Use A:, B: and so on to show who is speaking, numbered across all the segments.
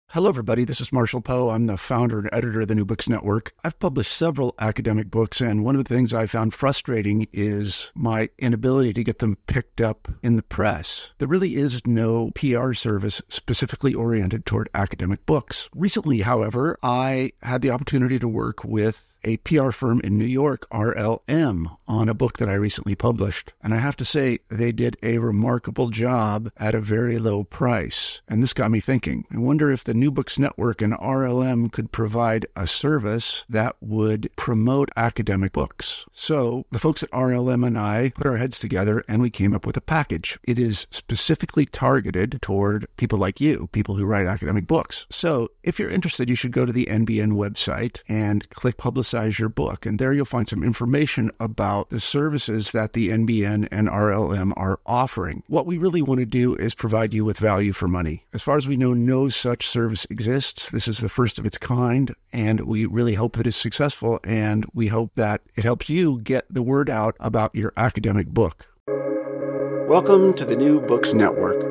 A: Hello, everybody. This is Marshall Poe. I'm the founder and editor of the New Books Network. I've published several academic books, and one of the things I found frustrating is my inability to get them picked up in the press. There really is no PR service specifically oriented toward academic books. Recently, however, I had the opportunity to work with a PR firm in New York, RLM, on a book that I recently published. And I have to say, they did a remarkable job at a very low price. And this got me thinking. I wonder if the New Books Network and RLM could provide a service that would promote academic books. So the folks at RLM and I put our heads together and we came up with a package. It is specifically targeted toward people like you, people who write academic books. So if you're interested, you should go to the NBN website and click Publicize Your Book. And there you'll find some information about the services that the NBN and RLM are offering. What we really want to do is provide you with value for money. As far as we know, no such service exists. This is the first of its kind, and we really hope that it's successful, and we hope that it helps you get the word out about your academic book. Welcome to the New Books Network.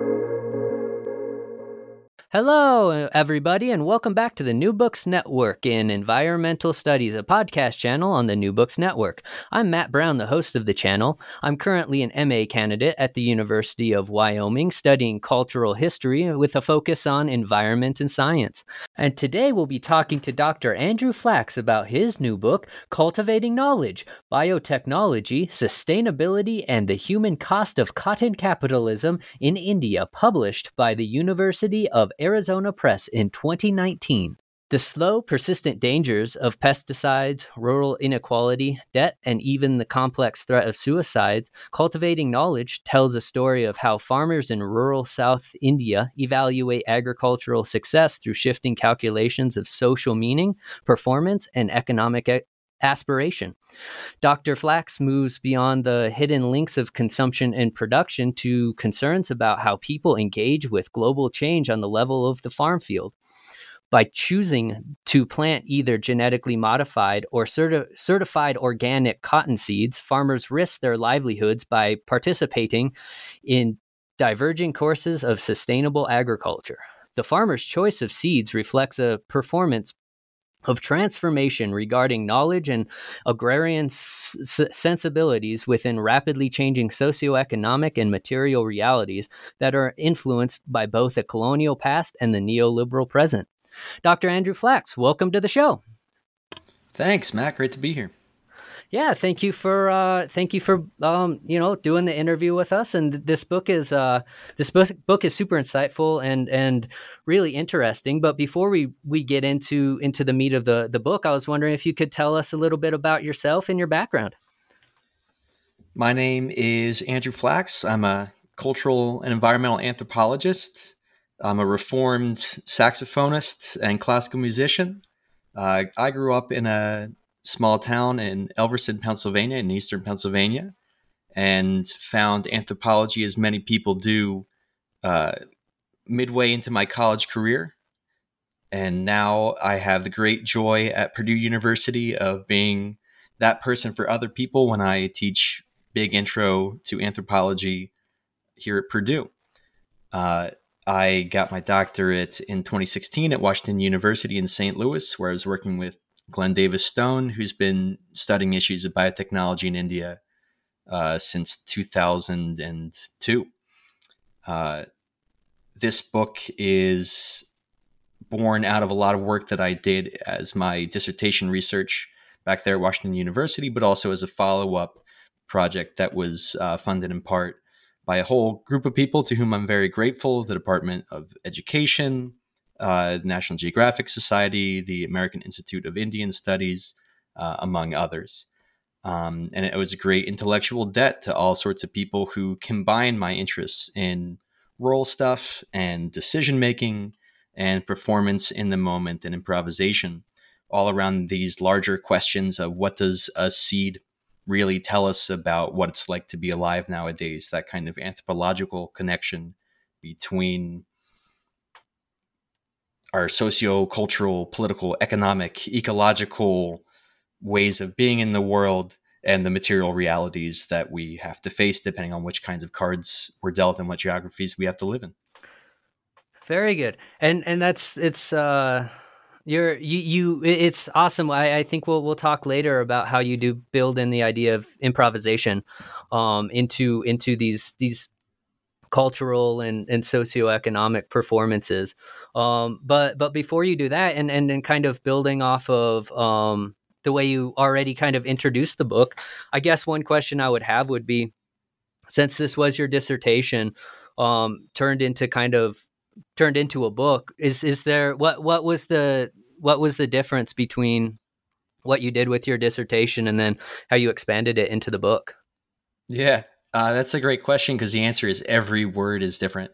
B: Hello, everybody, and welcome back to the New Books Network in Environmental Studies, a podcast channel on the New Books Network. I'm Matt Brown, the host of the channel. I'm currently an MA candidate at the University of Wyoming, studying cultural history with a focus on environment and science. And today we'll be talking to Dr. Andrew Flachs about his new book, Cultivating Knowledge, Biotechnology, Sustainability, and the Human Cost of Cotton Capitalism in India, published by the University of Arizona Press in 2019. The slow, persistent dangers of pesticides, rural inequality, debt, and even the complex threat of suicide, Cultivating Knowledge tells a story of how farmers in rural South India evaluate agricultural success through shifting calculations of social meaning, performance, and economic aspiration. Dr. Flachs moves beyond the hidden links of consumption and production to concerns about how people engage with global change on the level of the farm field. By choosing to plant either genetically modified or certified organic cotton seeds, farmers risk their livelihoods by participating in diverging courses of sustainable agriculture. The farmer's choice of seeds reflects a performance of transformation regarding knowledge and agrarian sensibilities within rapidly changing socioeconomic and material realities that are influenced by both the colonial past and the neoliberal present. Dr. Andrew Flachs, welcome to the show.
C: Thanks, Matt. Great to be here.
B: Yeah, thank you for doing the interview with us. And this book is super insightful and really interesting. But before we get into the meat of the book, I was wondering if you could tell us a little bit about yourself and your background.
C: My name is Andrew Flachs. I'm a cultural and environmental anthropologist. I'm a reformed saxophonist and classical musician. I grew up in a small town in Elverson, Pennsylvania, in eastern Pennsylvania, and found anthropology, as many people do, midway into my college career. And now I have the great joy at Purdue University of being that person for other people when I teach big intro to anthropology here at Purdue. I got my doctorate in 2016 at Washington University in St. Louis, where I was working with Glenn Davis Stone, who's been studying issues of biotechnology in India since 2002. This book is born out of a lot of work that I did as my dissertation research back there at Washington University, but also as a follow-up project that was funded in part by a whole group of people to whom I'm very grateful: the Department of Education, National Geographic Society, the American Institute of Indian Studies, among others. And it was a great intellectual debt to all sorts of people who combine my interests in rural stuff and decision-making and performance in the moment and improvisation, all around these larger questions of what does a seed really tell us about what it's like to be alive nowadays, that kind of anthropological connection between our socio-cultural, political, economic, ecological ways of being in the world and the material realities that we have to face depending on which kinds of cards we're dealt and what geographies we have to live in.
B: Very good. And it's it's awesome. I think we'll talk later about how you do build in the idea of improvisation into these cultural and socioeconomic performances. But before you do that, and then kind of building off of the way you already kind of introduced the book, I guess one question I would have would be, since this was your dissertation, turned into a book, is there what was the difference between what you did with your dissertation and then how you expanded it into the book?
C: Yeah, that's a great question, because the answer is every word is different.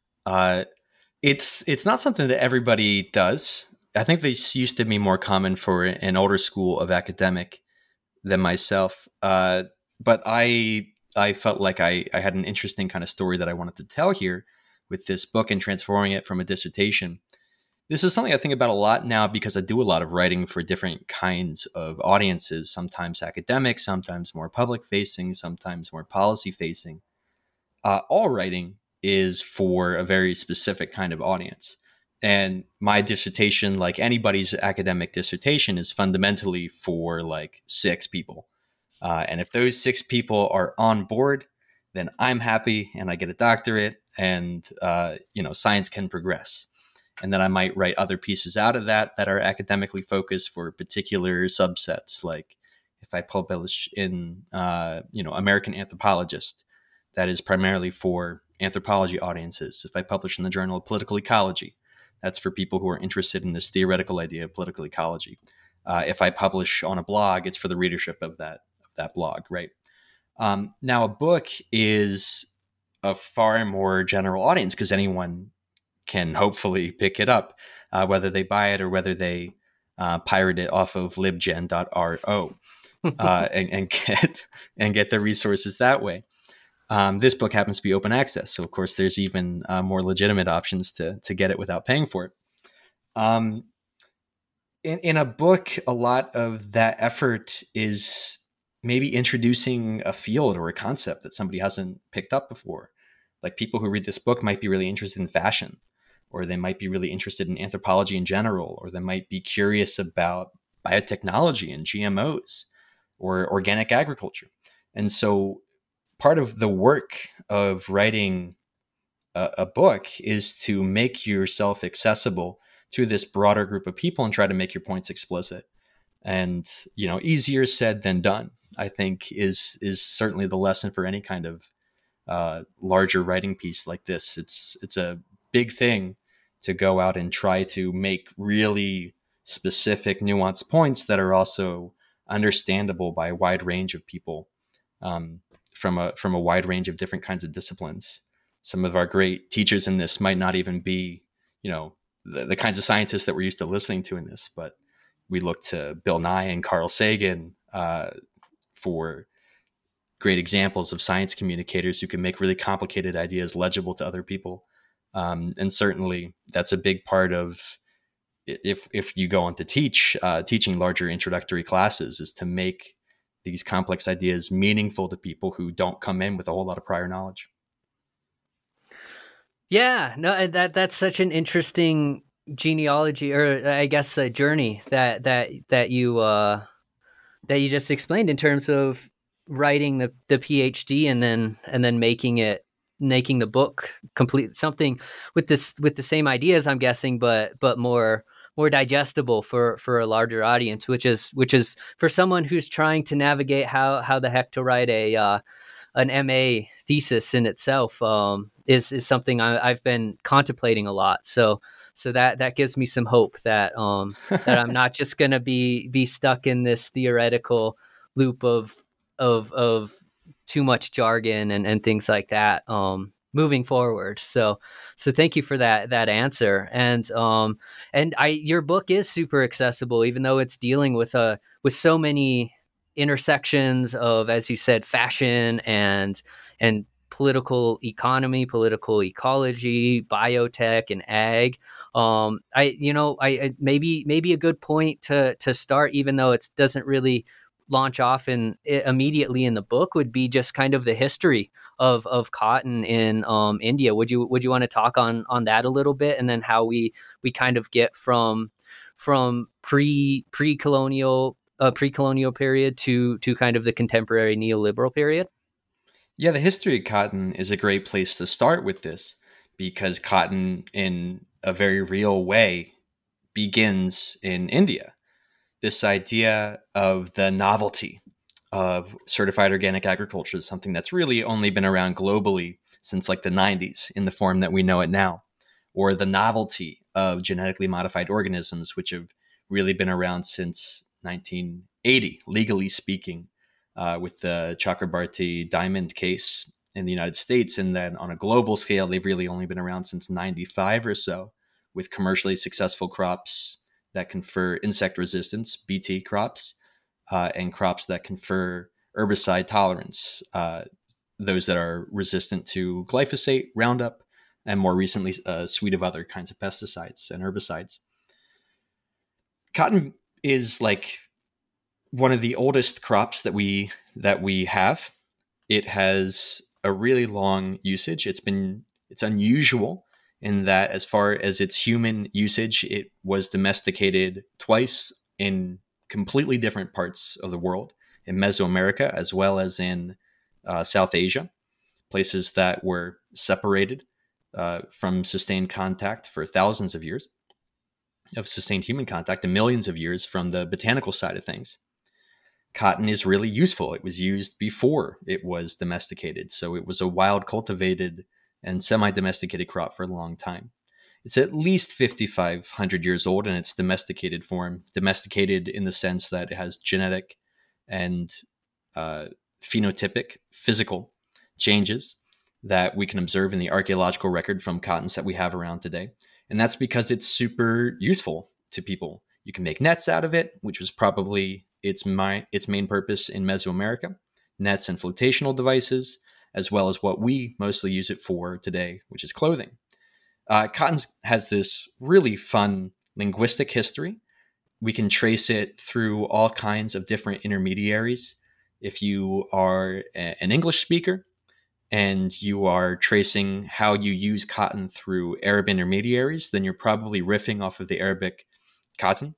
C: It's not something that everybody does. I think this used to be more common for an older school of academic than myself. But I felt like I had an interesting kind of story that I wanted to tell here with this book and transforming it from a dissertation. This is something I think about a lot now, because I do a lot of writing for different kinds of audiences, sometimes academic, sometimes more public facing, sometimes more policy facing. All writing is for a very specific kind of audience. And my dissertation, like anybody's academic dissertation, is fundamentally for like 6 people. And if those 6 people are on board, then I'm happy and I get a doctorate, and science can progress. And then I might write other pieces out of that are academically focused for particular subsets. Like if I publish in American Anthropologist, that is primarily for anthropology audiences. If I publish in the Journal of Political Ecology, that's for people who are interested in this theoretical idea of political ecology. If I publish on a blog, it's for the readership of that blog, right? Now, a book is a far more general audience, because anyone can hopefully pick it up, whether they buy it or whether they pirate it off of libgen.ro and get the resources that way. This book happens to be open access, so of course there's even more legitimate options to get it without paying for it. In a book, a lot of that effort is maybe introducing a field or a concept that somebody hasn't picked up before. Like people who read this book might be really interested in fashion, or they might be really interested in anthropology in general, or they might be curious about biotechnology and GMOs or organic agriculture. And so part of the work of writing a book is to make yourself accessible to this broader group of people and try to make your points explicit. And, easier said than done, I think is certainly the lesson for any kind of larger writing piece like this. It's a big thing to go out and try to make really specific, nuanced points that are also understandable by a wide range of people, from a wide range of different kinds of disciplines. Some of our great teachers in this might not even be, the kinds of scientists that we're used to listening to in this, but we look to Bill Nye and Carl Sagan for great examples of science communicators who can make really complicated ideas legible to other people. And certainly that's a big part of, if you go on to teaching larger introductory classes, is to make these complex ideas meaningful to people who don't come in with a whole lot of prior knowledge.
B: Yeah, no, that's such an interesting genealogy, or I guess a journey that you just explained in terms of writing the PhD and then making the book complete, something with the same ideas, I'm guessing, but more digestible for a larger audience, which is for someone who's trying to navigate how the heck to write an MA thesis in itself, is something I've been contemplating a lot. So that gives me some hope that that I'm not just going to be stuck in this theoretical loop of too much jargon and things like that moving forward. So thank you for that answer. And your book is super accessible, even though it's dealing with so many intersections of, as you said, fashion and political economy, political ecology, biotech, and ag. I maybe a good point to start, even though it doesn't really launch off immediately in the book would be just kind of the history of cotton in India. Would you want to talk on that a little bit, and then how we kind of get from pre-colonial period to kind of the contemporary neoliberal period?
C: Yeah, the history of cotton is a great place to start with this, because cotton, in a very real way, begins in India. This idea of the novelty of certified organic agriculture is something that's really only been around globally since like the 90s in the form that we know it now, or the novelty of genetically modified organisms, which have really been around since 1980, legally speaking, with the Chakrabarti diamond case in the United States. And then on a global scale, they've really only been around since 95 or so, with commercially successful crops that confer insect resistance, BT crops, and crops that confer herbicide tolerance, those that are resistant to glyphosate, Roundup, and more recently a suite of other kinds of pesticides and herbicides. Cotton is like one of the oldest crops that we have. It has a really long usage. It's unusual in that, as far as its human usage, it was domesticated twice in completely different parts of the world, in Mesoamerica as well as in South Asia, places that were separated from sustained contact for thousands of years, of sustained human contact, and millions of years from the botanical side of things. Cotton is really useful. It was used before it was domesticated, so it was a wild cultivated and semi-domesticated crop for a long time. It's at least 5,500 years old in its domesticated form, domesticated in the sense that it has genetic and phenotypic, physical changes that we can observe in the archaeological record from cottons that we have around today. And that's because it's super useful to people. You can make nets out of it, which was probably its main purpose in Mesoamerica, nets and flotational devices, as well as what we mostly use it for today, which is clothing. Cotton has this really fun linguistic history. We can trace it through all kinds of different intermediaries. If you are an English speaker and you are tracing how you use cotton through Arab intermediaries, then you're probably riffing off of the Arabic cotton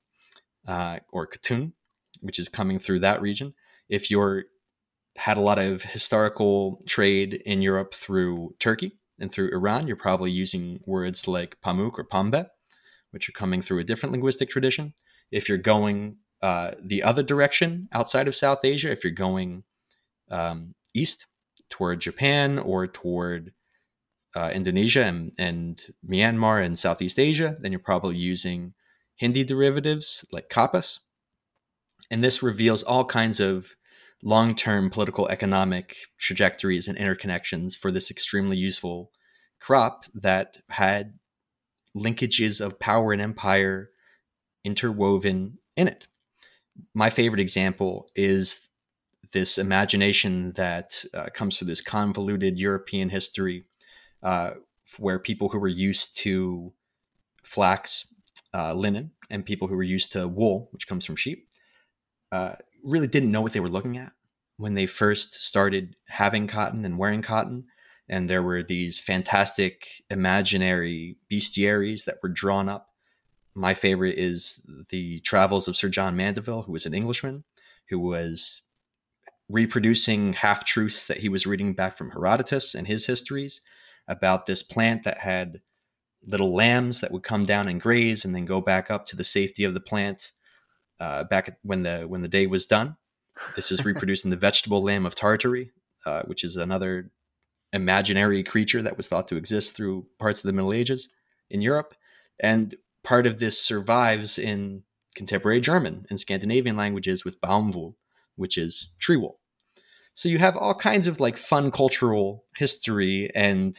C: or katun, which is coming through that region. If you're had a lot of historical trade in Europe through Turkey and through Iran, you're probably using words like pamuk or pambe, which are coming through a different linguistic tradition. If you're going the other direction outside of South Asia, if you're going east toward Japan or toward Indonesia and Myanmar and Southeast Asia, then you're probably using Hindi derivatives like kapas. And this reveals all kinds of long-term political economic trajectories and interconnections for this extremely useful crop that had linkages of power and empire interwoven in it. My favorite example is this imagination that comes through this convoluted European history where people who were used to flax, linen, and people who were used to wool, which comes from sheep, really didn't know what they were looking at when they first started having cotton and wearing cotton. And there were these fantastic imaginary bestiaries that were drawn up. My favorite is the travels of Sir John Mandeville, who was an Englishman, who was reproducing half-truths that he was reading back from Herodotus and his histories about this plant that had little lambs that would come down and graze and then go back up to the safety of the plant back when the day was done. This is reproducing the vegetable lamb of Tartary, which is another imaginary creature that was thought to exist through parts of the Middle Ages in Europe. And part of this survives in contemporary German and Scandinavian languages with Baumwoll, which is tree wool. So you have all kinds of like fun cultural history and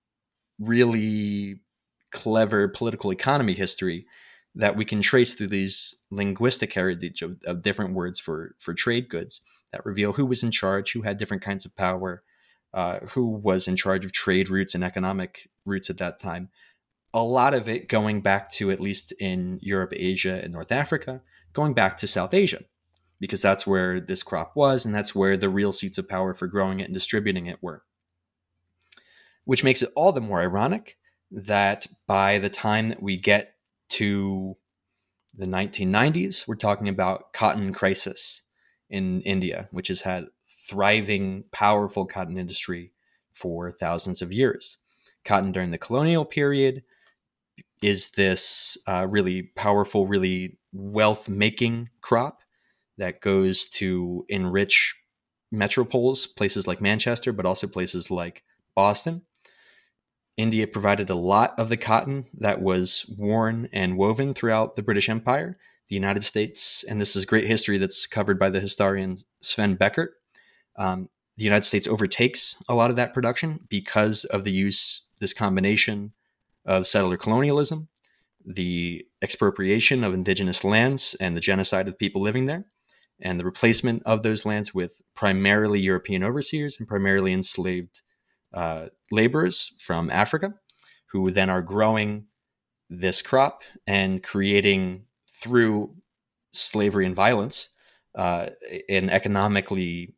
C: really clever political economy history that we can trace through these linguistic heritage of different words for trade goods that reveal who was in charge, who had different kinds of power, who was in charge of trade routes and economic routes at that time. A lot of it going back to, at least in Europe, Asia, and North Africa, going back to South Asia. because that's where this crop was, and that's where the real seats of power for growing it and distributing it were. Which makes it all the more ironic that by the time that we get to the 1990s, we're talking about cotton crisis in India, which has had thriving, powerful cotton industry for thousands of years. Cotton during the colonial period is this really powerful, really wealth-making crop that goes to enrich metropoles, places like Manchester, but also places like Boston. India provided a lot of the cotton that was worn and woven throughout the British Empire. The United States, and this is great history that's covered by the historian Sven Beckert, the United States overtakes a lot of that production because of this combination of settler colonialism, the expropriation of indigenous lands and the genocide of people living there, and the replacement of those lands with primarily European overseers and primarily enslaved laborers from Africa, who then are growing this crop and creating, through slavery and violence, an economically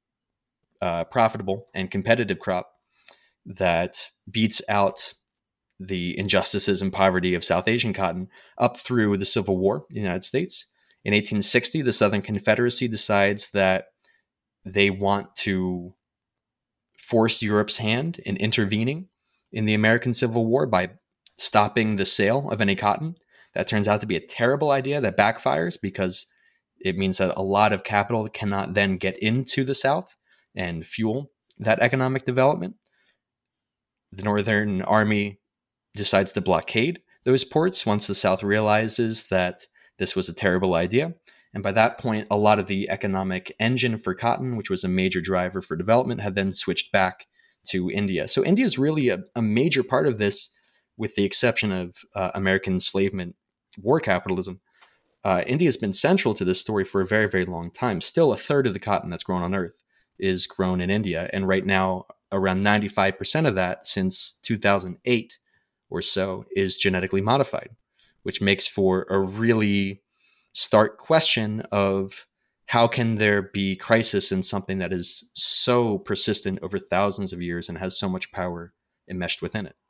C: profitable and competitive crop that beats out the injustices and poverty of South Asian cotton up through the Civil War in the United States. In 1860, the Southern Confederacy decides that they want to force Europe's hand in intervening in the American Civil War by stopping the sale of any cotton. That turns out to be a terrible idea that backfires because it means that a lot of capital cannot then get into the South and fuel that economic development. The Northern Army decides to blockade those ports once the South realizes that this was a terrible idea. And by that point, a lot of the economic engine for cotton, which was a major driver for development, had then switched back to India. So India is really a major part of this, with the exception of American enslavement, war capitalism. India has been central to this story for a very, very long time. Still, a third of the cotton that's grown on Earth is grown in India. And right now, around 95% of that, since 2008 or so, is genetically modified, which makes for a really stark question of how can there be crisis in something that is so persistent over thousands of years and has so much power enmeshed within it.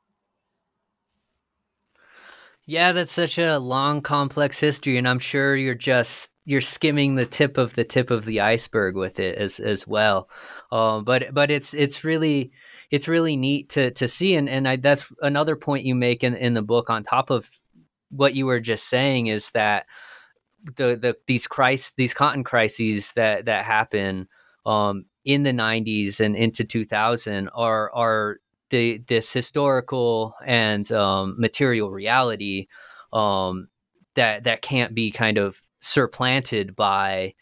B: Yeah, that's such a long, complex history, and I'm sure you're skimming the tip of the iceberg with it as well. But it's really neat to see, and that's another point you make in the book on top of what you were just saying, is that these cotton crises that happen in the 90s and into 2000 are this historical and material reality that can't be kind of supplanted by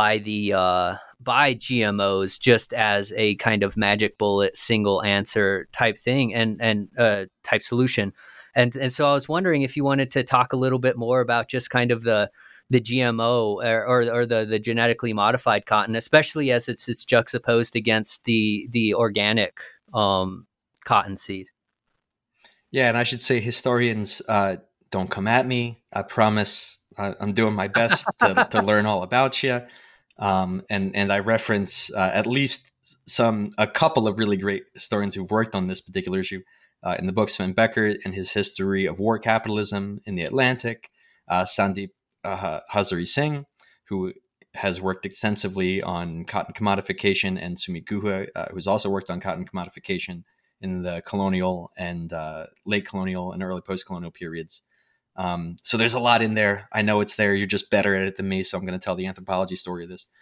B: GMOs just as a kind of magic bullet, single answer type thing and type solution. And so I was wondering if you wanted to talk a little bit more about just kind of the GMO or the genetically modified cotton, especially as it's juxtaposed against the organic cotton seed.
C: Yeah, and I should say, historians, don't come at me. I promise I'm doing my best to learn all about you. And I reference at least a couple of really great historians who've worked on this particular issue in the book. Sven Beckert and his history of war capitalism in the Atlantic, Sandeep Hazari Singh, who has worked extensively on cotton commodification, and Sumit Guha, who's also worked on cotton commodification in the colonial and late colonial and early post-colonial periods. So there's a lot in there. I know it's there. You're just better at it than me, so I'm going to tell the anthropology story of this.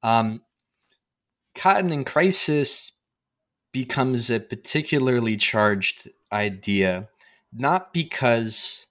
C: Cotton in crisis becomes a particularly charged idea, not because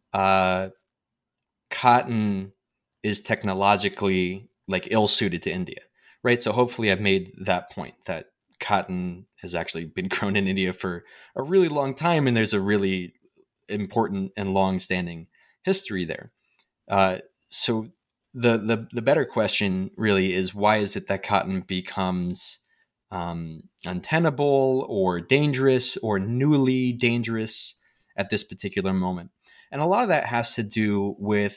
C: cotton is technologically ill-suited to India, right? So hopefully I've made that point, that cotton has actually been grown in India for a really long time, and there's a really important and long-standing history there. So the better question really is, why is it that cotton becomes untenable or dangerous or newly dangerous at this particular moment? And a lot of that has to do with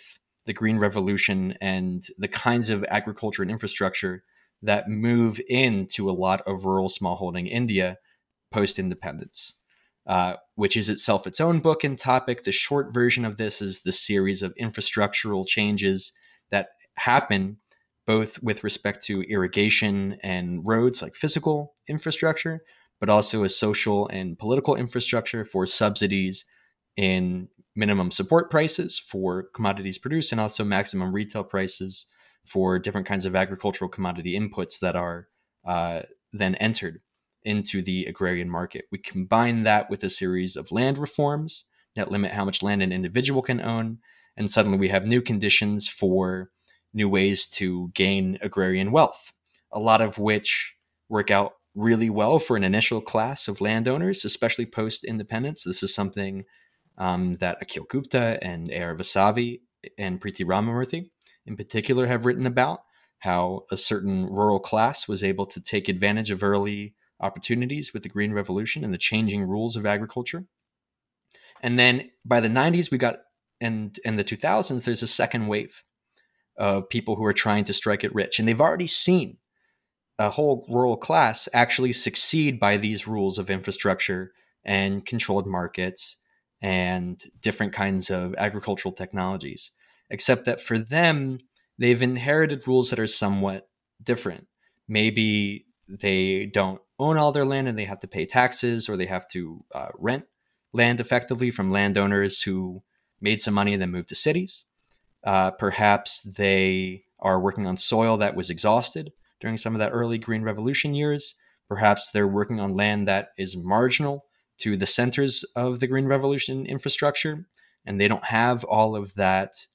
C: the Green Revolution and the kinds of agriculture and infrastructure that move into a lot of rural smallholding India post-independence, which is itself its own book and topic. The short version of this is the series of infrastructural changes that happen both with respect to irrigation and roads, like physical infrastructure, but also a social and political infrastructure for subsidies in minimum support prices for commodities produced, and also maximum retail prices for different kinds of agricultural commodity inputs that are then entered into the agrarian market. We combine that with a series of land reforms that limit how much land an individual can own, and suddenly we have new conditions for new ways to gain agrarian wealth, a lot of which work out really well for an initial class of landowners, especially post-independence. This is something that Akhil Gupta and A.R. Vasavi and Preeti Ramamurthy in particular have written about, how a certain rural class was able to take advantage of early opportunities with the Green Revolution and the changing rules of agriculture. And then by the 90s, we got, and the 2000s, there's a second wave of people who are trying to strike it rich. And they've already seen a whole rural class actually succeed by these rules of infrastructure and controlled markets and different kinds of agricultural technologies, except that for them, they've inherited rules that are somewhat different. Maybe they don't own all their land and they have to pay taxes, or they have to rent land effectively from landowners who made some money and then moved to cities. Perhaps they are working on soil that was exhausted during some of that early Green Revolution years. Perhaps they're working on land that is marginal to the centers of the Green Revolution infrastructure, and they don't have all of that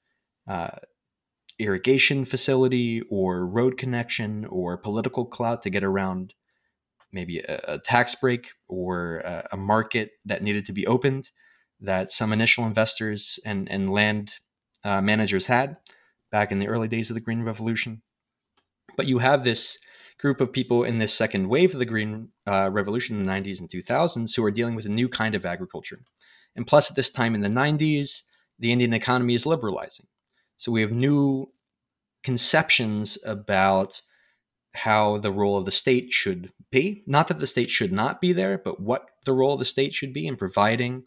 C: irrigation facility or road connection or political clout to get around maybe a tax break or a market that needed to be opened that some initial investors and land managers had back in the early days of the Green Revolution. But you have this group of people in this second wave of the Green Revolution in the 90s and 2000s who are dealing with a new kind of agriculture. And plus, at this time in the 90s, the Indian economy is liberalizing. So we have new conceptions about how the role of the state should be. Not that the state should not be there, but what the role of the state should be in providing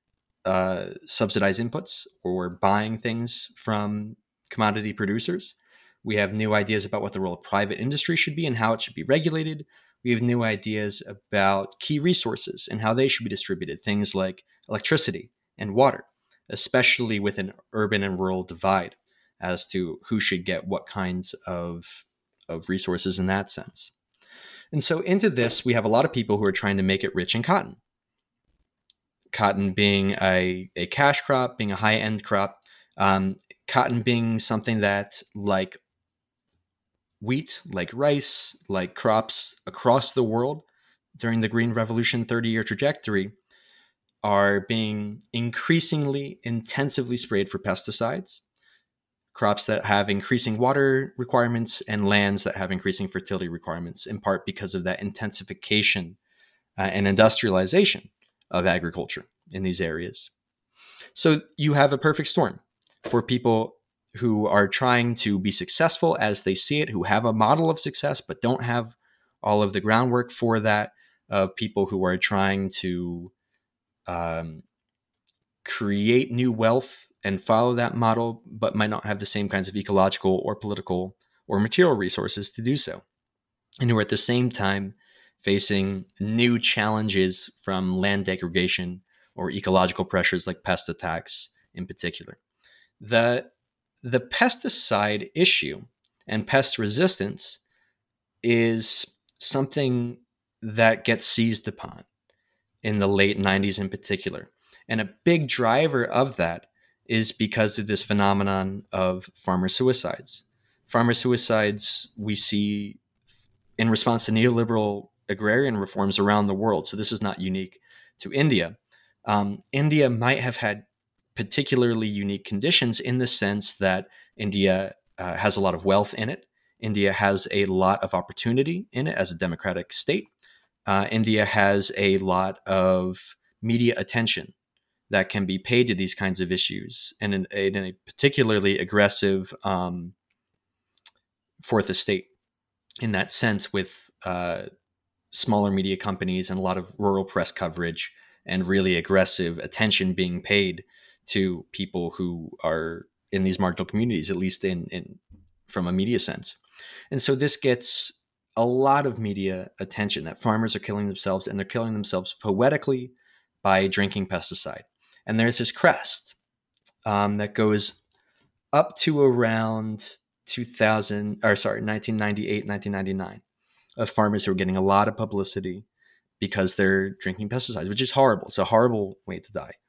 C: subsidized inputs or buying things from commodity producers. We have new ideas about what the role of private industry should be and how it should be regulated. We have new ideas about key resources and how they should be distributed, things like electricity and water, especially with an urban and rural divide as to who should get what kinds of resources in that sense. And so into this, we have a lot of people who are trying to make it rich in cotton. Cotton being a cash crop, being a high-end crop, cotton being something that, like wheat, like rice, like crops across the world during the Green Revolution 30-year trajectory, are being increasingly intensively sprayed for pesticides, crops that have increasing water requirements and lands that have increasing fertility requirements, in part because of that intensification and industrialization of agriculture in these areas. So you have a perfect storm for people who are trying to be successful as they see it, who have a model of success but don't have all of the groundwork for that, of people who are trying to create new wealth and follow that model, but might not have the same kinds of ecological or political or material resources to do so, and who are at the same time facing new challenges from land degradation or ecological pressures like pest attacks in particular. The pesticide issue and pest resistance is something that gets seized upon in the late 90s in particular. And a big driver of that is because of this phenomenon of farmer suicides. Farmer suicides we see in response to neoliberal agrarian reforms around the world. So this is not unique to India. India might have had particularly unique conditions in the sense that India has a lot of wealth in it. India has a lot of opportunity in it as a democratic state. India has a lot of media attention that can be paid to these kinds of issues, and in a particularly aggressive fourth estate in that sense, with smaller media companies and a lot of rural press coverage and really aggressive attention being paid to people who are in these marginal communities, at least in from a media sense. And so this gets a lot of media attention, that farmers are killing themselves, and they're killing themselves poetically by drinking pesticide. And there's this crest that goes up to around 1998, 1999, of farmers who are getting a lot of publicity because they're drinking pesticides, which is horrible. It's a horrible way to die.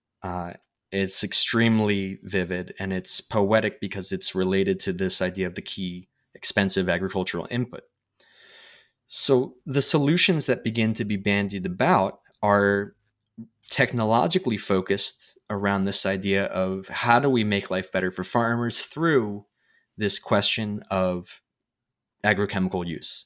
C: It's extremely vivid, and it's poetic because it's related to this idea of the key expensive agricultural input. So the solutions that begin to be bandied about are technologically focused around this idea of how do we make life better for farmers through this question of agrochemical use.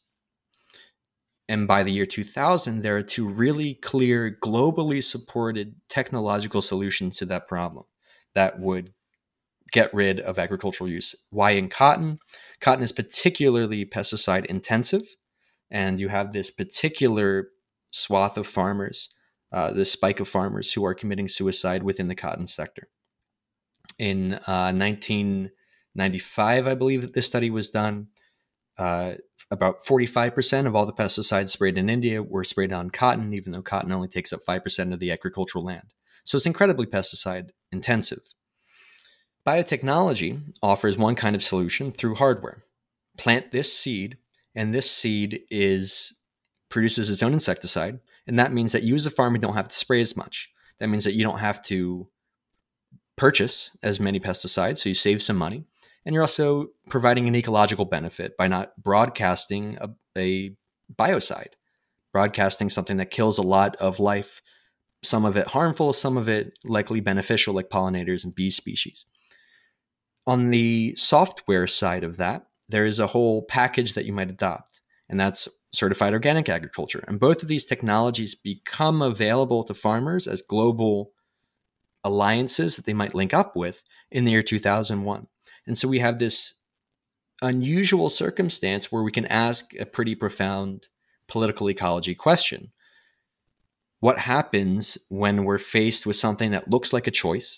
C: And by the year 2000, there are two really clear, globally supported technological solutions to that problem that would get rid of agricultural use. Why in cotton? Cotton is particularly pesticide intensive, and you have this particular swath of farmers, this spike of farmers who are committing suicide within the cotton sector. In 1995, I believe that this study was done. About 45% of all the pesticides sprayed in India were sprayed on cotton, even though cotton only takes up 5% of the agricultural land. So it's incredibly pesticide intensive. Biotechnology offers one kind of solution through hardware. Plant this seed, and this seed produces its own insecticide, and that means that you as a farmer don't have to spray as much. That means that you don't have to purchase as many pesticides, so you save some money. And you're also providing an ecological benefit by not broadcasting a biocide, broadcasting something that kills a lot of life, some of it harmful, some of it likely beneficial, like pollinators and bee species. On the software side of that, there is a whole package that you might adopt, and that's certified organic agriculture. And both of these technologies become available to farmers as global alliances that they might link up with in the year 2001. And so we have this unusual circumstance where we can ask a pretty profound political ecology question. What happens when we're faced with something that looks like a choice,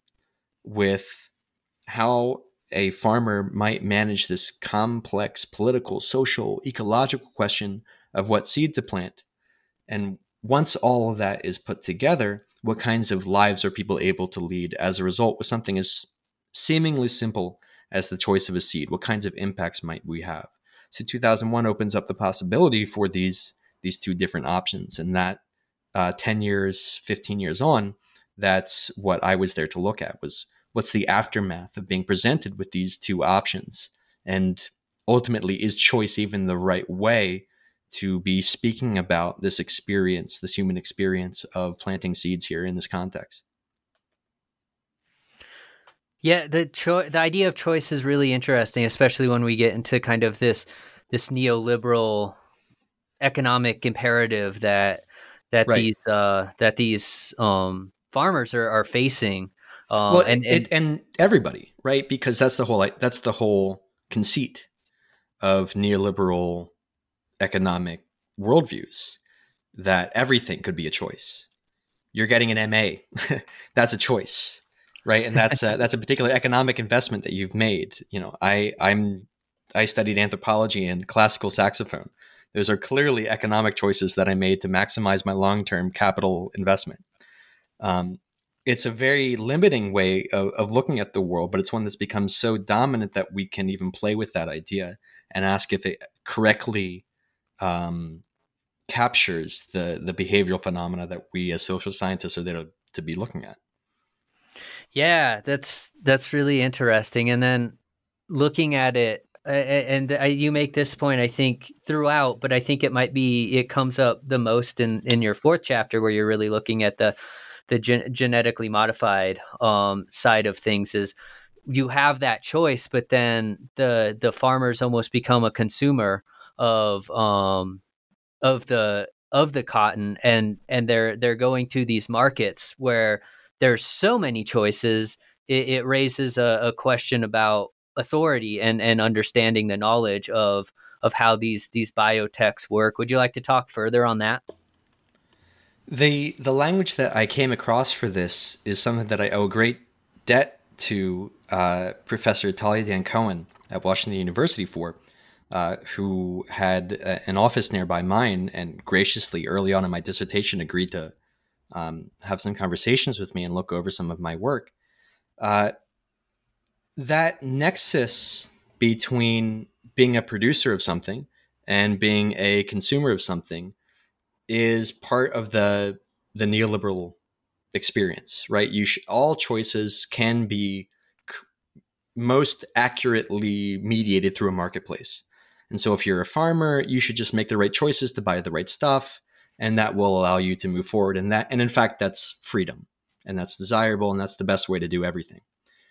C: with how a farmer might manage this complex political, social, ecological question of what seed to plant? And once all of that is put together, what kinds of lives are people able to lead as a result with something as seemingly simple as the choice of a seed? What kinds of impacts might we have? So 2001 opens up the possibility for these two different options. And that 10 years, 15 years on, that's what I was there to look at, was what's the aftermath of being presented with these two options? And ultimately, is choice even the right way to be speaking about this experience, this human experience of planting seeds here in this context?
B: Yeah, the idea of choice is really interesting, especially when we get into kind of this neoliberal economic imperative that right. these farmers are facing.
C: And everybody, right? Because that's the whole conceit of neoliberal economic worldviews, that everything could be a choice. You're getting an MA, that's a choice. Right, and that's a particular economic investment that you've made. You know, I studied anthropology and classical saxophone. Those are clearly economic choices that I made to maximize my long-term capital investment. It's a very limiting way of looking at the world, but it's one that's become so dominant that we can even play with that idea and ask if it correctly captures the behavioral phenomena that we as social scientists are there to be looking at.
B: Yeah, that's really interesting. And then looking at it, and you make this point, I think, throughout, but I think it comes up the most in your fourth chapter, where you're really looking at the genetically modified side of things. Is you have that choice, but then the farmers almost become a consumer of the cotton, and they're going to these markets where there's so many choices, it raises a question about authority and understanding the knowledge of how these biotechs work. Would you like to talk further on that?
C: The language that I came across for this is something that I owe a great debt to Professor Talia Dan Cohen at Washington University for, who had an office nearby mine and graciously early on in my dissertation agreed to have some conversations with me and look over some of my work. That nexus between being a producer of something and being a consumer of something is part of the neoliberal experience, right? All choices can be most accurately mediated through a marketplace. And so if you're a farmer, you should just make the right choices to buy the right stuff, and that will allow you to move forward. And in fact, that's freedom, and that's desirable, and that's the best way to do everything.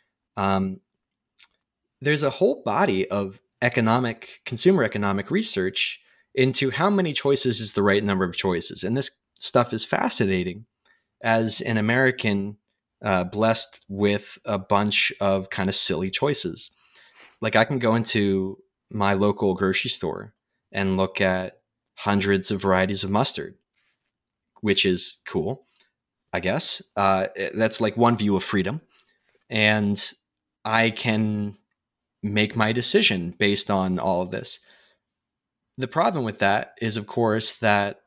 C: There's a whole body of consumer economic research into how many choices is the right number of choices. And this stuff is fascinating as an American blessed with a bunch of kind of silly choices. Like I can go into my local grocery store and look at hundreds of varieties of mustard, which is cool, I guess. That's like one view of freedom. And I can make my decision based on all of this. The problem with that is, of course, that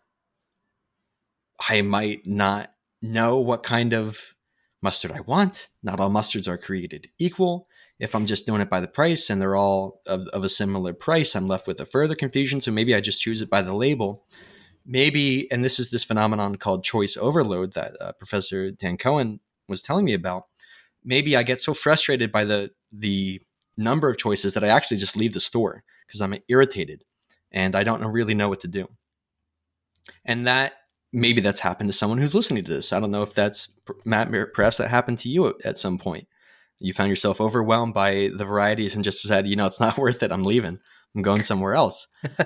C: I might not know what kind of mustard I want. Not all mustards are created equal. If I'm just doing it by the price and they're all of a similar price, I'm left with a further confusion. So maybe I just choose it by the label. Maybe, and this is this phenomenon called choice overload that Professor Dan Cohen was telling me about. Maybe I get so frustrated by the number of choices that I actually just leave the store because I'm irritated and I don't really know what to do. And maybe that's happened to someone who's listening to this. I don't know if that's, Matt, perhaps that happened to you at some point. You found yourself overwhelmed by the varieties and just said, it's not worth it. I'm leaving. I'm going somewhere else.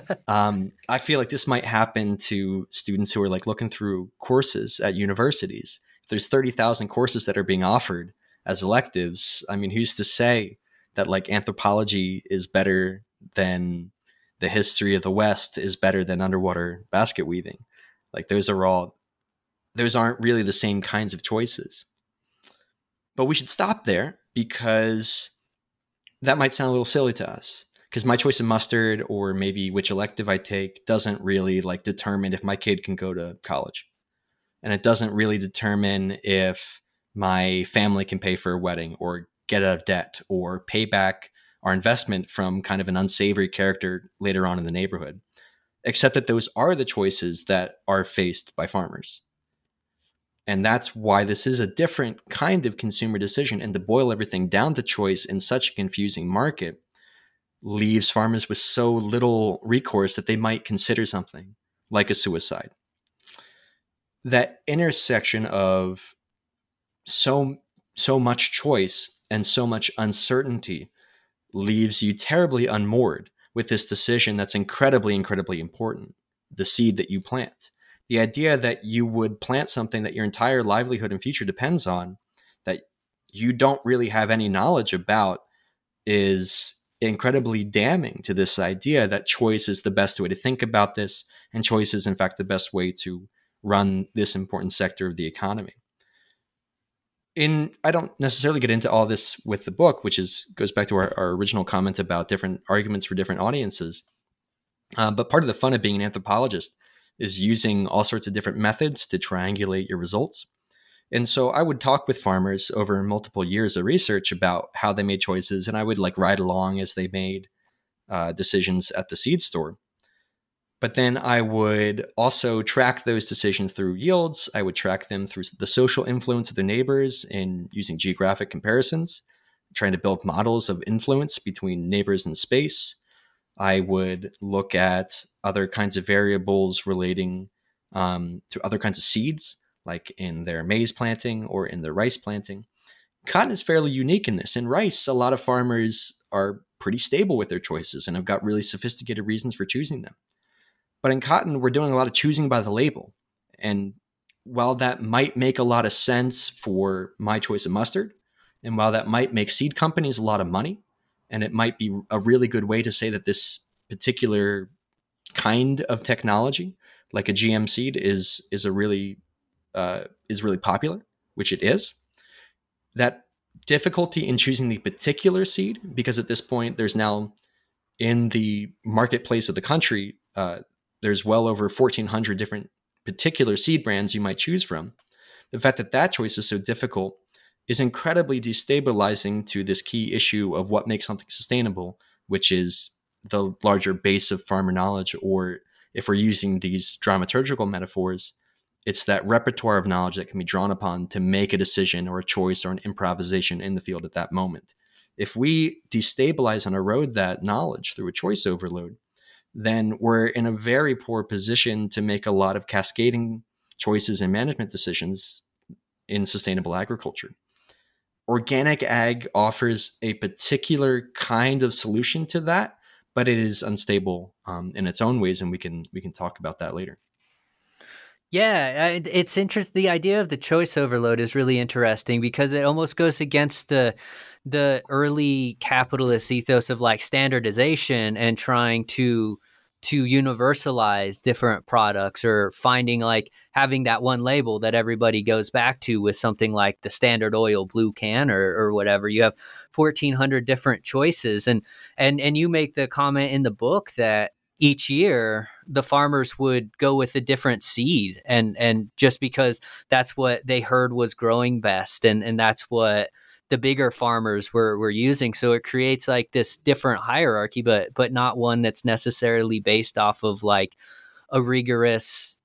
C: I feel like this might happen to students who are like looking through courses at universities. If there's 30,000 courses that are being offered as electives, I mean, who's to say that like anthropology is better than the history of the West is better than underwater basket weaving? Like those aren't really the same kinds of choices. But we should stop there because that might sound a little silly to us. Because my choice of mustard or maybe which elective I take doesn't really like determine if my kid can go to college. And it doesn't really determine if my family can pay for a wedding or get out of debt or pay back our investment from kind of an unsavory character later on in the neighborhood. Except that those are the choices that are faced by farmers. And that's why this is a different kind of consumer decision. And to boil everything down to choice in such a confusing market leaves farmers with so little recourse that they might consider something like a suicide. That intersection of so much choice and so much uncertainty leaves you terribly unmoored with this decision that's incredibly, incredibly important, the seed that you plant. The idea that you would plant something that your entire livelihood and future depends on, that you don't really have any knowledge about, is incredibly damning to this idea that choice is the best way to think about this, and choice is, in fact, the best way to run this important sector of the economy. I don't necessarily get into all this with the book, which goes back to our original comment about different arguments for different audiences. But part of the fun of being an anthropologist is using all sorts of different methods to triangulate your results. And so I would talk with farmers over multiple years of research about how they made choices, and I would like ride along as they made decisions at the seed store. But then I would also track those decisions through yields. I would track them through the social influence of their neighbors in using geographic comparisons, trying to build models of influence between neighbors and space. I would look at other kinds of variables relating to other kinds of seeds, like in their maize planting or in their rice planting. Cotton is fairly unique in this. In rice, a lot of farmers are pretty stable with their choices and have got really sophisticated reasons for choosing them. But in cotton, we're doing a lot of choosing by the label. And while that might make a lot of sense for My Choice of Mustard, and while that might make seed companies a lot of money, and it might be a really good way to say that this particular kind of technology, like a GM seed, is really popular, which it is. That difficulty in choosing the particular seed, because at this point there's now in the marketplace of the country, there's well over 1,400 different particular seed brands you might choose from. The fact that that choice is so difficult is incredibly destabilizing to this key issue of what makes something sustainable, which is the larger base of farmer knowledge, or if we're using these dramaturgical metaphors, it's that repertoire of knowledge that can be drawn upon to make a decision or a choice or an improvisation in the field at that moment. If we destabilize and erode that knowledge through a choice overload, then we're in a very poor position to make a lot of cascading choices and management decisions in sustainable agriculture. Organic ag offers a particular kind of solution to that, but it is unstable in its own ways, and we can talk about that later.
B: Yeah, it's interesting. The idea of the choice overload is really interesting because it almost goes against the early capitalist ethos of like standardization and trying to universalize different products, or finding like having that one label that everybody goes back to with something like the Standard Oil blue can or whatever. You have 1,400 different choices, and you make the comment in the book that each year the farmers would go with a different seed, and just because that's what they heard was growing best, and that's what the bigger farmers were using. So it creates like this different hierarchy, but not one that's necessarily based off of like a rigorous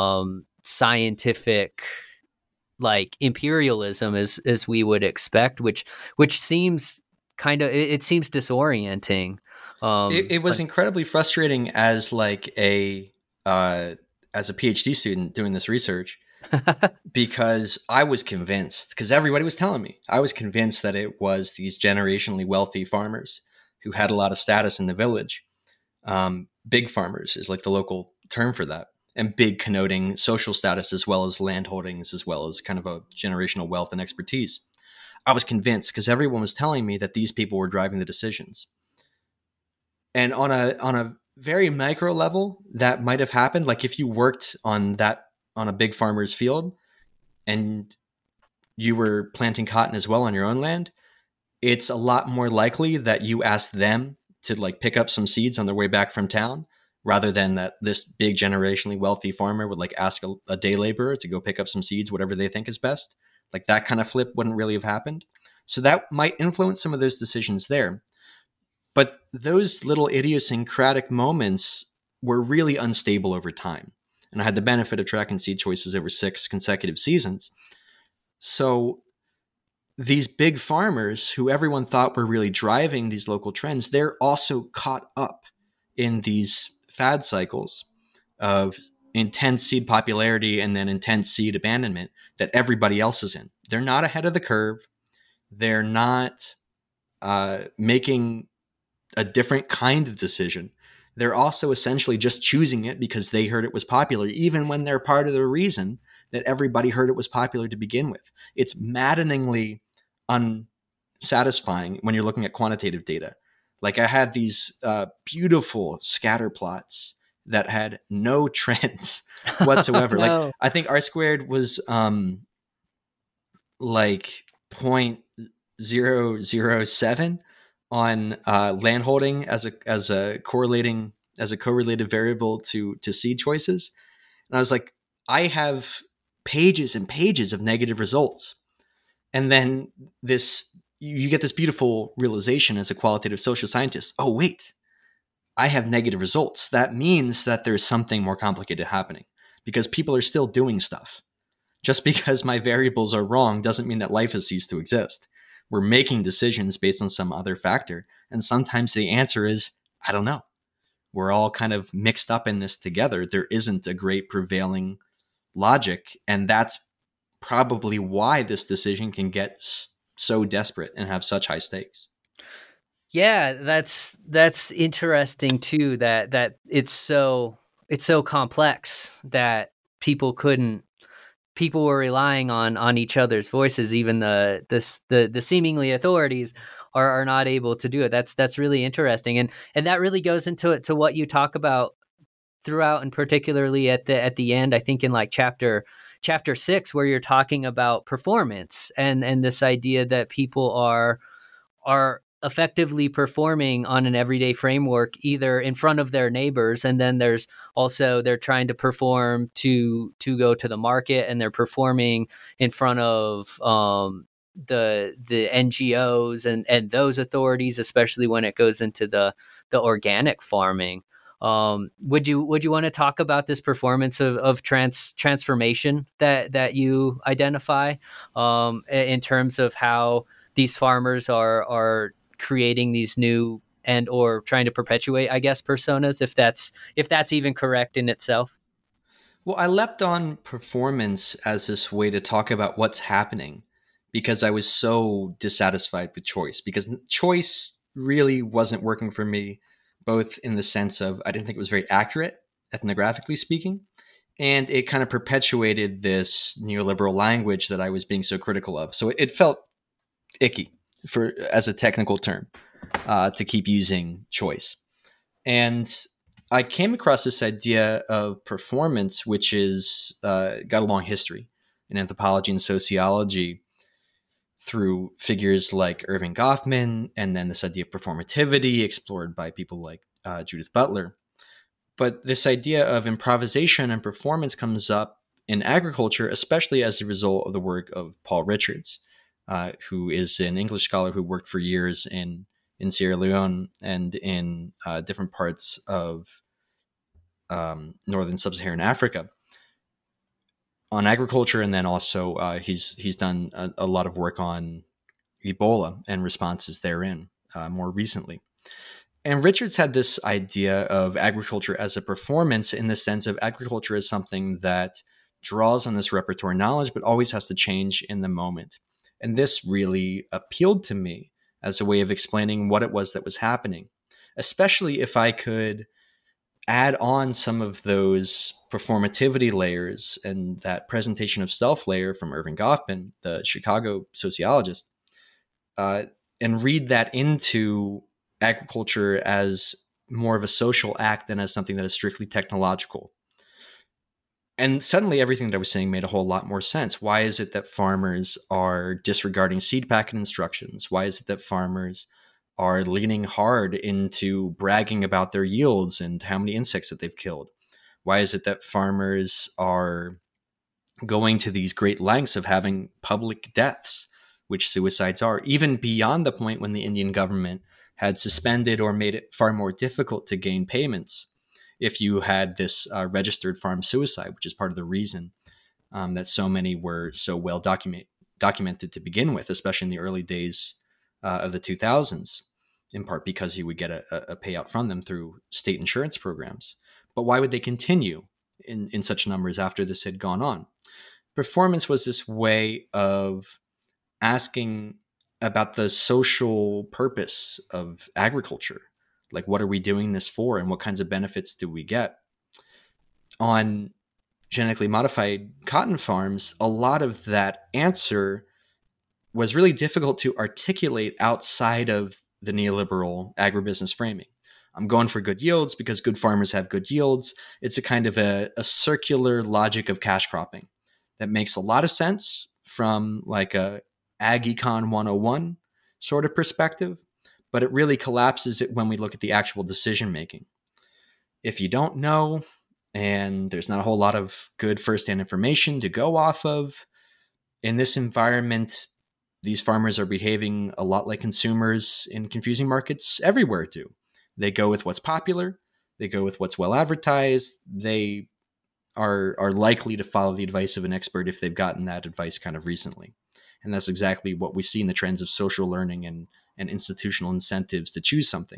B: scientific like imperialism as we would expect, which seems kind of, it seems disorienting.
C: It was incredibly frustrating as like as a PhD student doing this research, because I was convinced, because everybody was telling me, I was convinced that it was these generationally wealthy farmers who had a lot of status in the village. Big farmers is like the local term for that, and big connoting social status as well as land holdings, as well as kind of a generational wealth and expertise. I was convinced because everyone was telling me that these people were driving the decisions. And on a very micro level, that might have happened. Like if you worked on a big farmer's field and you were planting cotton as well on your own land, it's a lot more likely that you asked them to like pick up some seeds on their way back from town, rather than that this big generationally wealthy farmer would like ask a day laborer to go pick up some seeds, whatever they think is best. Like that kind of flip wouldn't really have happened. So that might influence some of those decisions there. But those little idiosyncratic moments were really unstable over time. And I had the benefit of tracking seed choices over 6 consecutive seasons. So these big farmers who everyone thought were really driving these local trends, they're also caught up in these fad cycles of intense seed popularity and then intense seed abandonment that everybody else is in. They're not ahead of the curve. They're not making a different kind of decision. They're also essentially just choosing it because they heard it was popular, even when they're part of the reason that everybody heard it was popular to begin with. It's maddeningly unsatisfying when you're looking at quantitative data. Like I had these beautiful scatter plots that had no trends whatsoever. No. Like I think R squared was like 0.007 on landholding as a correlated variable to seed choices. And I was like, I have pages and pages of negative results. And then you get this beautiful realization as a qualitative social scientist. Oh, wait, I have negative results. That means that there's something more complicated happening, because people are still doing stuff. Just because my variables are wrong doesn't mean that life has ceased to exist. We're making decisions based on some other factor. And sometimes the answer is, I don't know. We're all kind of mixed up in this together. There isn't a great prevailing logic. And that's probably why this decision can get so desperate and have such high stakes.
B: Yeah, that's interesting too, that it's so complex that people couldn't people were relying on each other's voices. Even the seemingly authorities are not able to do it. That's really interesting, and that really goes into what you talk about throughout, and particularly at the end. I think in like chapter 6, where you're talking about performance and this idea that people are effectively performing on an everyday framework, either in front of their neighbors, and then there's also they're trying to perform to go to the market, and they're performing in front of the NGOs and those authorities, especially when it goes into the organic farming. Would you want to talk about this performance of transformation that you identify in terms of how these farmers are creating these new and or trying to perpetuate, I guess, personas, if that's even correct in itself?
C: Well, I leapt on performance as this way to talk about what's happening because I was so dissatisfied with choice, because choice really wasn't working for me, both in the sense of I didn't think it was very accurate, ethnographically speaking, and it kind of perpetuated this neoliberal language that I was being so critical of. So it felt icky, as a technical term, to keep using choice. And I came across this idea of performance, which is got a long history in anthropology and sociology through figures like Irving Goffman, and then this idea of performativity explored by people like Judith Butler. But this idea of improvisation and performance comes up in agriculture, especially as a result of the work of Paul Richards, who is an English scholar who worked for years in Sierra Leone and in different parts of northern sub-Saharan Africa on agriculture. And then also he's done a lot of work on Ebola and responses therein more recently. And Richards had this idea of agriculture as a performance, in the sense of agriculture as something that draws on this repertoire knowledge, but always has to change in the moment. And this really appealed to me as a way of explaining what it was that was happening, especially if I could add on some of those performativity layers and that presentation of self layer from Irving Goffman, the Chicago sociologist, and read that into agriculture as more of a social act than as something that is strictly technological. And suddenly everything that I was saying made a whole lot more sense. Why is it that farmers are disregarding seed packet instructions? Why is it that farmers are leaning hard into bragging about their yields and how many insects that they've killed? Why is it that farmers are going to these great lengths of having public deaths, which suicides are, even beyond the point when the Indian government had suspended or made it far more difficult to gain payments if you had this registered farm suicide, which is part of the reason that so many were so well documented to begin with, especially in the early days of the 2000s, in part because you would get a payout from them through state insurance programs. But why would they continue in such numbers after this had gone on? Performance was this way of asking about the social purpose of agriculture. Like, what are we doing this for, and what kinds of benefits do we get? On genetically modified cotton farms, a lot of that answer was really difficult to articulate outside of the neoliberal agribusiness framing. I'm going for good yields because good farmers have good yields. It's a kind of a circular logic of cash cropping that makes a lot of sense from like a Ag Econ 101 sort of perspective, but it really collapses it when we look at the actual decision making. If you don't know, and there's not a whole lot of good firsthand information to go off of, in this environment, these farmers are behaving a lot like consumers in confusing markets everywhere do. They go with what's popular. They go with what's well advertised. They are likely to follow the advice of an expert if they've gotten that advice kind of recently. And that's exactly what we see in the trends of social learning and institutional incentives to choose something.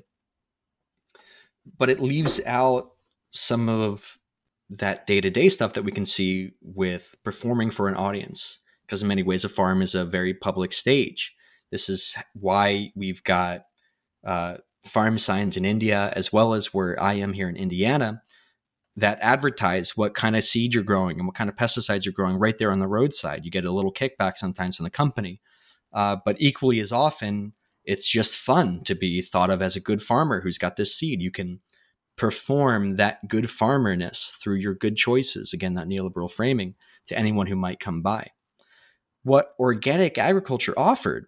C: But it leaves out some of that day-to-day stuff that we can see with performing for an audience, because in many ways a farm is a very public stage. This is why we've got farm signs in India, as well as where I am here in Indiana, that advertise what kind of seed you're growing and what kind of pesticides you're growing right there on the roadside. You get a little kickback sometimes from the company. But equally as often, it's just fun to be thought of as a good farmer who's got this seed. You can perform that good farmerness through your good choices. Again, that neoliberal framing to anyone who might come by. What organic agriculture offered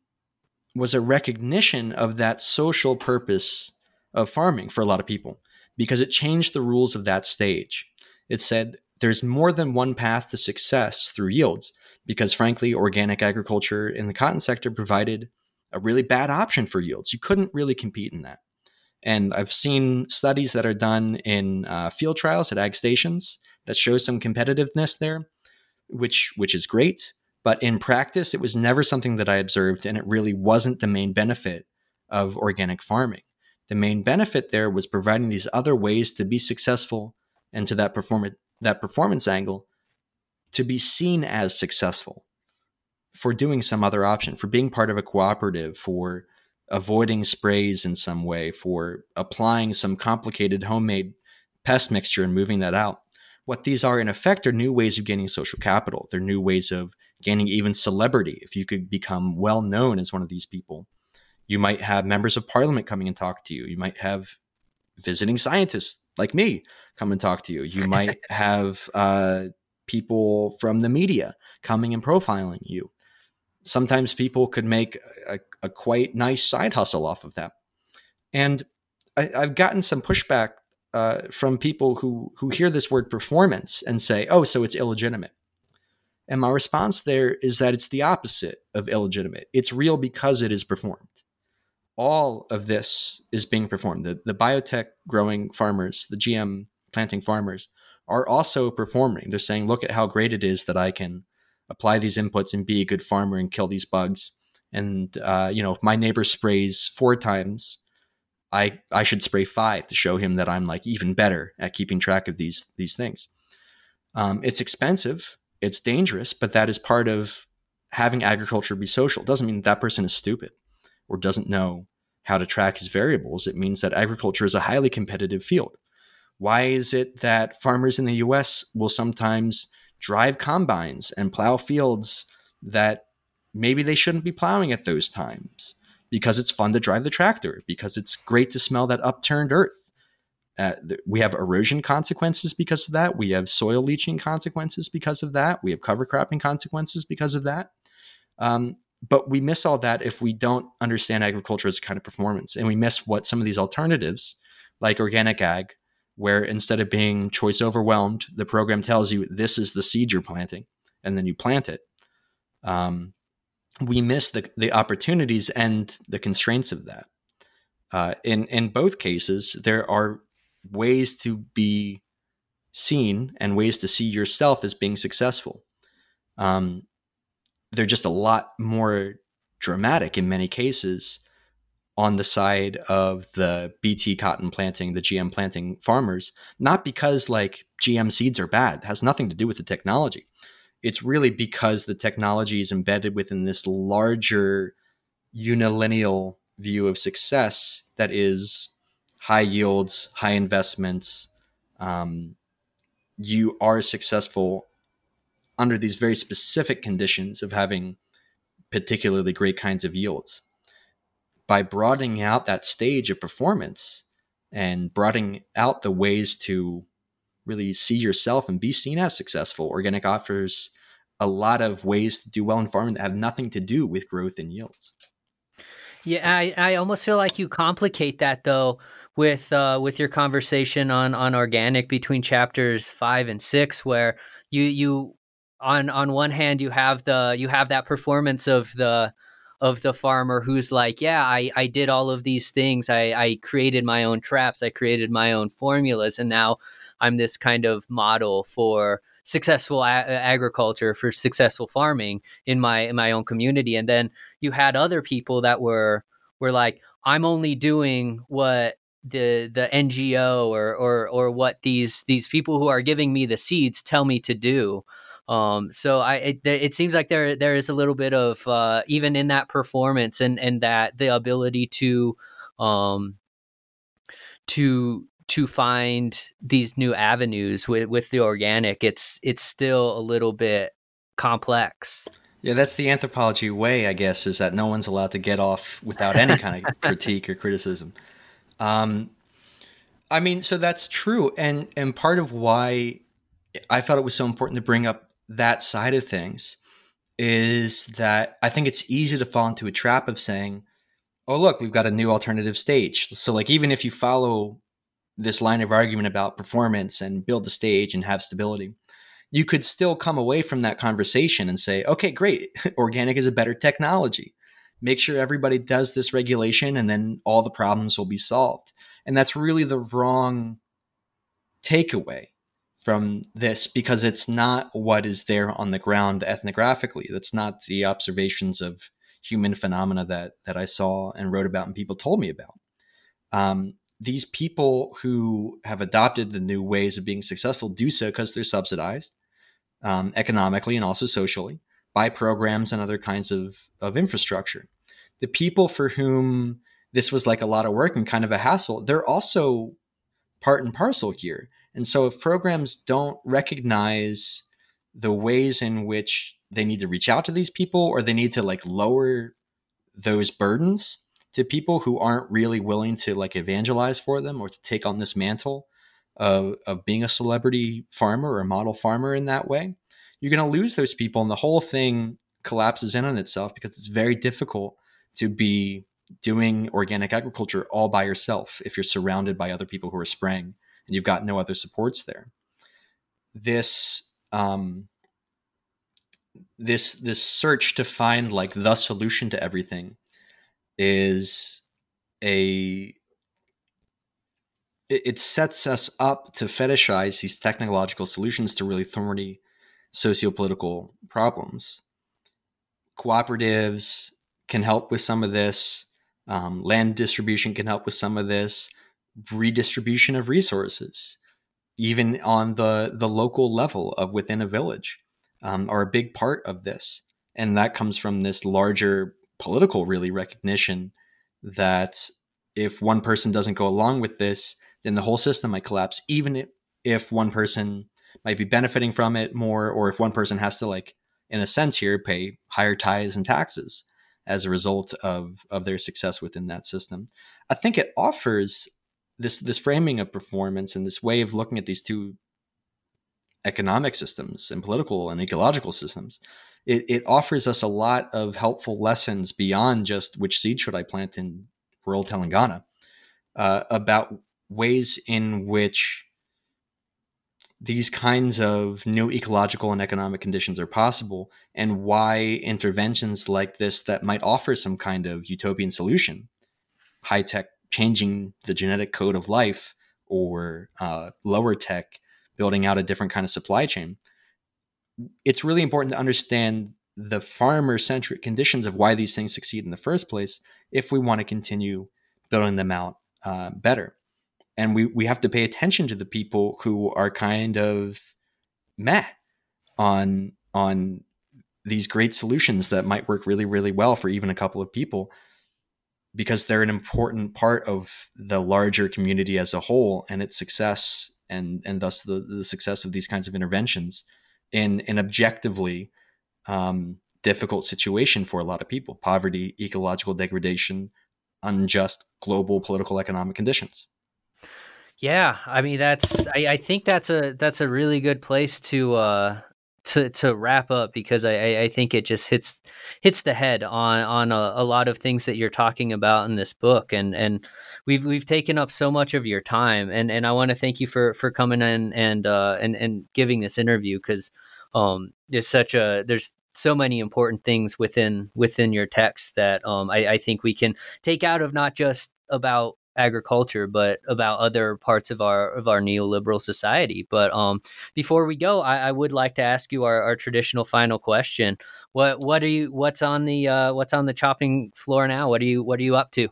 C: was a recognition of that social purpose of farming for a lot of people, because it changed the rules of that stage. It said there's more than one path to success through yields, because frankly, organic agriculture in the cotton sector provided a really bad option for yields. You couldn't really compete in that. And I've seen studies that are done in field trials at ag stations that show some competitiveness there, which is great. But in practice, it was never something that I observed, and it really wasn't the main benefit of organic farming. The main benefit there was providing these other ways to be successful, and to that performance angle to be seen as successful for doing some other option, for being part of a cooperative, for avoiding sprays in some way, for applying some complicated homemade pest mixture and moving that out. What these are, in effect, are new ways of gaining social capital. They're new ways of gaining even celebrity. If you could become well known as one of these people, you might have members of parliament coming and talk to you. You might have visiting scientists like me come and talk to you. You might have people from the media coming and profiling you. Sometimes people could make a quite nice side hustle off of that. And I've gotten some pushback from people who hear this word performance and say, oh, so it's illegitimate. And my response there is that it's the opposite of illegitimate. It's real because it is performed. All of this is being performed. The biotech growing farmers, the GM planting farmers are also performing. They're saying, look at how great it is that I can apply these inputs and be a good farmer and kill these bugs. And, if my neighbor sprays 4 times, I should spray 5 to show him that I'm like even better at keeping track of these things. It's expensive, it's dangerous, but that is part of having agriculture be social. It doesn't mean that person is stupid or doesn't know how to track his variables. It means that agriculture is a highly competitive field. Why is it that farmers in the US will sometimes drive combines and plow fields that maybe they shouldn't be plowing at those times? Because it's fun to drive the tractor, because it's great to smell that upturned earth. We have erosion consequences because of that. We have soil leaching consequences because of that. We have cover cropping consequences because of that. But we miss all that if we don't understand agriculture as a kind of performance. And we miss what some of these alternatives, like organic ag, where instead of being choice overwhelmed, the program tells you this is the seed you're planting, and then you plant it. We miss the opportunities and the constraints of that. In both cases, there are ways to be seen and ways to see yourself as being successful. They're just a lot more dramatic in many cases on the side of the BT cotton planting, the GM planting farmers, not because like GM seeds are bad. It has nothing to do with the technology. It's really because the technology is embedded within this larger unilineal view of success that is high yields, high investments. You are successful under these very specific conditions of having particularly great kinds of yields. By broadening out that stage of performance and broadening out the ways to really see yourself and be seen as successful, organic offers a lot of ways to do well in farming that have nothing to do with growth in yields.
B: Yeah, I almost feel like you complicate that though with your conversation on organic between chapters 5 and 6, where you on one hand you have that performance of the farmer who's like, yeah, I did all of these things. I created my own traps. I created my own formulas. And now I'm this kind of model for successful agriculture, for successful farming in my own community. And then you had other people that were like, I'm only doing what the NGO or what these people who are giving me the seeds tell me to do. So it seems like there is a little bit of even in that performance and that the ability to to find these new avenues with the organic, it's still a little bit complex.
C: Yeah, that's the anthropology way, I guess, is that no one's allowed to get off without any kind of critique or criticism. I mean, so that's true. And part of why I felt it was so important to bring up that side of things is that I think it's easy to fall into a trap of saying, oh, look, we've got a new alternative stage. So like, even if you follow this line of argument about performance and build the stage and have stability, you could still come away from that conversation and say, okay, great. Organic is a better technology. Make sure everybody does this regulation and then all the problems will be solved. And that's really the wrong takeaway from this, because it's not what is there on the ground ethnographically. That's not the observations of human phenomena that I saw and wrote about and people told me about. These people who have adopted the new ways of being successful do so because they're subsidized economically and also socially by programs and other kinds of infrastructure. The people for whom this was like a lot of work and kind of a hassle, they're also part and parcel here. And so if programs don't recognize the ways in which they need to reach out to these people, or they need to like lower those burdens to people who aren't really willing to like evangelize for them or to take on this mantle of being a celebrity farmer or a model farmer in that way, you're going to lose those people. And the whole thing collapses in on itself, because it's very difficult to be doing organic agriculture all by yourself if you're surrounded by other people who are spraying and you've got no other supports there. This this search to find like the solution to everything is it sets us up to fetishize these technological solutions to really thorny sociopolitical problems. Cooperatives can help with some of this. Land distribution can help with some of this. Redistribution of resources, even on the local level of within a village, are a big part of this. And that comes from this larger political really recognition that if one person doesn't go along with this, then the whole system might collapse, even if one person might be benefiting from it more, or if one person has to, like, in a sense here, pay higher tithes and taxes as a result of their success within that system. I think it offers this framing of performance and this way of looking at these two economic systems and political and ecological systems. It offers us a lot of helpful lessons beyond just which seed should I plant in rural Telangana, about ways in which these kinds of new ecological and economic conditions are possible, and why interventions like this that might offer some kind of utopian solution, high tech changing the genetic code of life, or lower tech building out a different kind of supply chain. It's really important to understand the farmer-centric conditions of why these things succeed in the first place if we want to continue building them out better. And we have to pay attention to the people who are kind of meh on these great solutions that might work really, really well for even a couple of people, because they're an important part of the larger community as a whole and its success, and thus the success of these kinds of interventions in an objectively difficult situation for a lot of people: poverty, ecological degradation, unjust global political economic conditions.
B: Yeah, I mean, I think that's a really good place to wrap up, because I think it just hits the head on a lot of things that you're talking about in this book, and we've taken up so much of your time, and I want to thank you for coming in and giving this interview, because there's so many important things within your text that I think we can take out of not just about agriculture, but about other parts of our neoliberal society. But before we go, I would like to ask you our traditional final question. What's on the chopping floor now? What are you up to?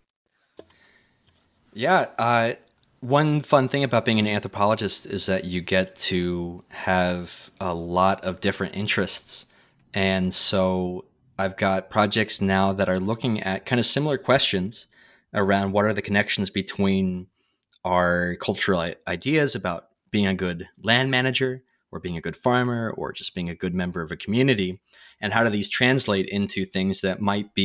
C: Yeah, one fun thing about being an anthropologist is that you get to have a lot of different interests. And so I've got projects now that are looking at kind of similar questions around what are the connections between our cultural ideas about being a good land manager or being a good farmer or just being a good member of a community, and how do these translate into things that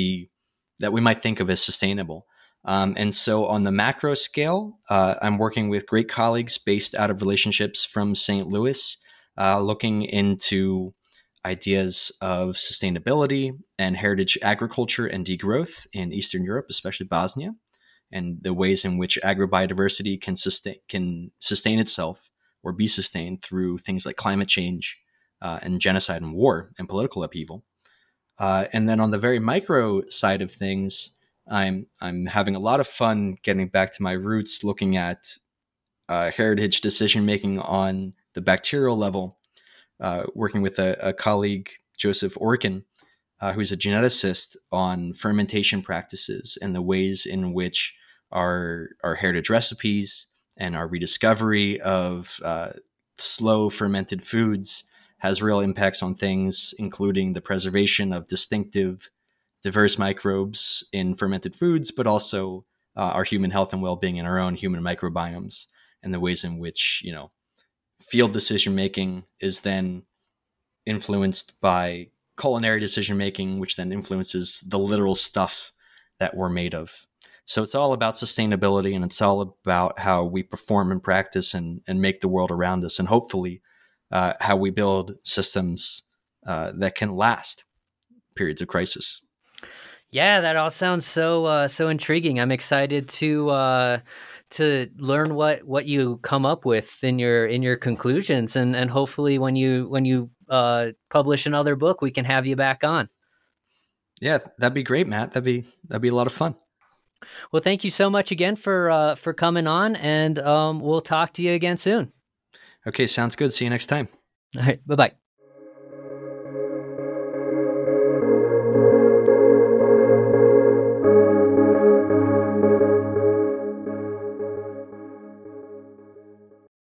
C: we might think of as sustainable. And so on the macro scale, I'm working with great colleagues based out of relationships from St. Louis, looking into ideas of sustainability and heritage agriculture and degrowth in Eastern Europe, especially Bosnia, and the ways in which agrobiodiversity can sustain itself or be sustained through things like climate change and genocide and war and political upheaval. And then on the very micro side of things, I'm having a lot of fun getting back to my roots, looking at heritage decision making on the bacterial level, working with a colleague, Joseph Orkin, who's a geneticist, on fermentation practices and the ways in which our heritage recipes and our rediscovery of slow fermented foods has real impacts on things, including the preservation of distinctive, diverse microbes in fermented foods, but also our human health and well-being in our own human microbiomes, and the ways in which, field decision making is then influenced by culinary decision making, which then influences the literal stuff that we're made of. So it's all about sustainability, and it's all about how we perform and practice and make the world around us, and hopefully how we build systems that can last periods of crisis.
B: Yeah, that all sounds so intriguing. I'm excited to learn what you come up with in your conclusions, and hopefully when you publish another book, we can have you back on.
C: Yeah, that'd be great, Matt. That'd be a lot of fun.
B: Well, thank you so much again for coming on, and we'll talk to you again soon.
C: Okay, sounds good. See you next time.
B: All right, bye-bye.